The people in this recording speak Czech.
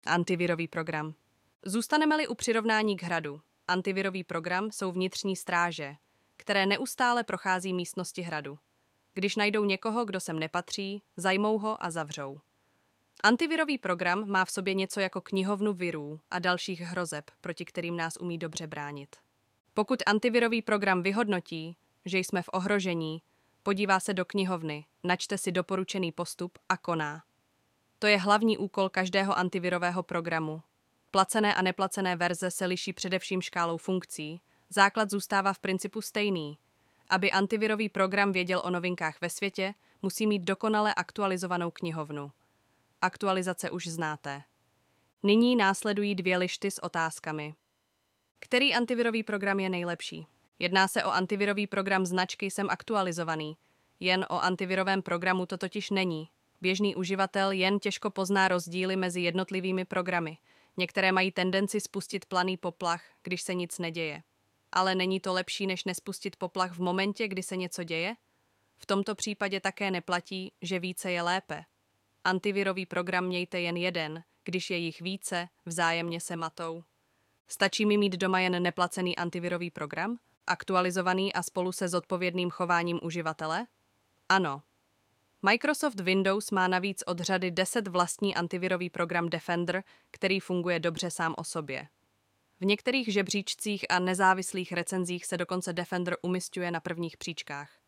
Antivirový program. Zůstaneme-li u přirovnání k hradu, antivirový program jsou vnitřní stráže, které neustále prochází místnosti hradu. Když najdou někoho, kdo sem nepatří, zajmou ho a zavřou. Antivirový program má v sobě něco jako knihovnu virů a dalších hrozeb, proti kterým nás umí dobře bránit. Pokud antivirový program vyhodnotí, že jsme v ohrožení, podívá se do knihovny, načte si doporučený postup a koná. To je hlavní úkol každého antivirového programu. Placené a neplacené verze se liší především škálou funkcí, základ zůstává v principu stejný. Aby antivirový program věděl o novinkách ve světě, musí mít dokonale aktualizovanou knihovnu. Aktualizace už znáte. Nyní následují 2 lišty s otázkami. Který antivirový program je nejlepší? Jedná se o antivirový program značky Jsem aktualizovaný. Jen o antivirovém programu to totiž není. Běžný uživatel jen těžko pozná rozdíly mezi jednotlivými programy. Některé mají tendenci spustit planý poplach, když se nic neděje. Ale není to lepší, než nespustit poplach v momentě, kdy se něco děje? V tomto případě také neplatí, že více je lépe. Antivirový program mějte jen jeden, když je jich více, vzájemně se matou. Stačí mi mít doma jen neplacený antivirový program, aktualizovaný a spolu se zodpovědným chováním uživatele? Ano. Microsoft Windows má navíc od řady 10 vlastní antivirový program Defender, který funguje dobře sám o sobě. V některých žebříčcích a nezávislých recenzích se dokonce Defender umisťuje na prvních příčkách.